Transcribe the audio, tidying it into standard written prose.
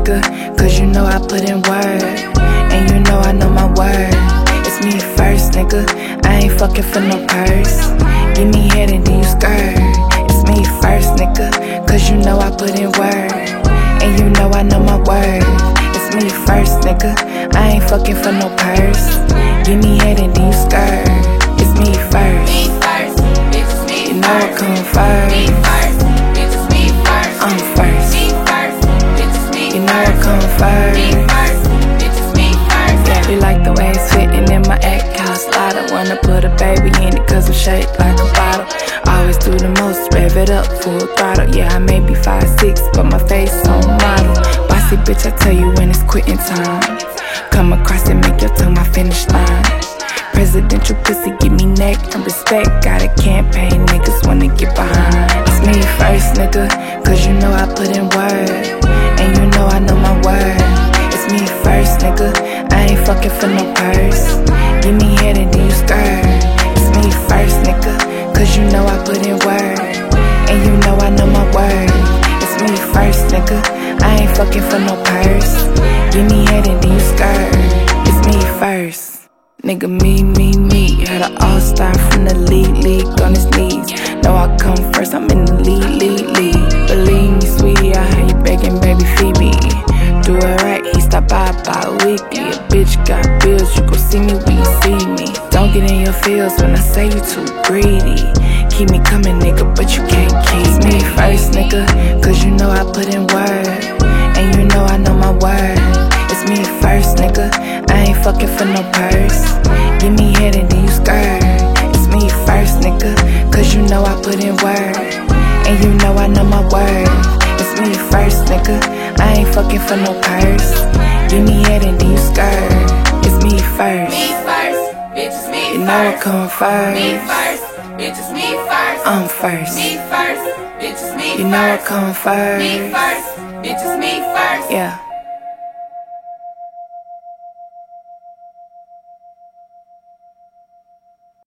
nigga, cause you know I put in work, and you know I know my word. It's me first, nigga, I ain't fucking for no purse. Give me head and then you skirt. It's me first, nigga, cause you know I put in work, and you know I know my word. It's me first, nigga, I ain't fucking for no purse. Give me head and then you skirt. It's me first. Me first, bitch, it's me you know first. I come first. Me first, bitch, it's me first. I'm first. Me first, bitch, it's me You know I first. come first. Me first, bitch, it's me first. Yeah, we like the way it's fitting in my act house lot. I wanna put a baby in it cause I'm shaped like a bottle. Always do the most, rev it up, full throttle. Yeah, I may be 5'6", but my face on model. Bossy bitch, I tell you when it's quitting time. Come across and make your tongue my finish line. Presidential pussy, give me neck and respect. Got a campaign, niggas wanna get behind. It's me first, nigga, cause you know I put in work, and you know I know my word. It's me first, nigga, I ain't fucking for no purse. Give me head and then you skirt. It's me first, nigga, cause you know I put in work, and you know I know my word. It's me first, nigga, I ain't fucking for no purse. Give me head and then you skirt. It's me first. Nigga, me. Had an all-star from the league on his knees. Know I come first, I'm in the lead. Believe me, sweetie, I hear you begging, baby, feed me. Do it right, he stop by weekly. A bitch got bills, you gon' see me when you see me. Don't get in your feels when I say you too greedy. Keep me coming, nigga, but you can't keep me first, nigga, cause you know I put in work, and you know I know my word. It's me first, nigga, I ain't fucking for no purse. Give me head and then you skirt. It's me first, nigga, cause you know I put in work, and you know I know my word. It's me first, nigga, I ain't fucking for no purse. Give me head and then you skirt. It's me first. Me first, bitch, it's me You first. know I come first. Me first, bitch, it's me first. I'm first. Me first, bitch, it's me first. You know I come first. Me first, bitch, it's me first. Yeah.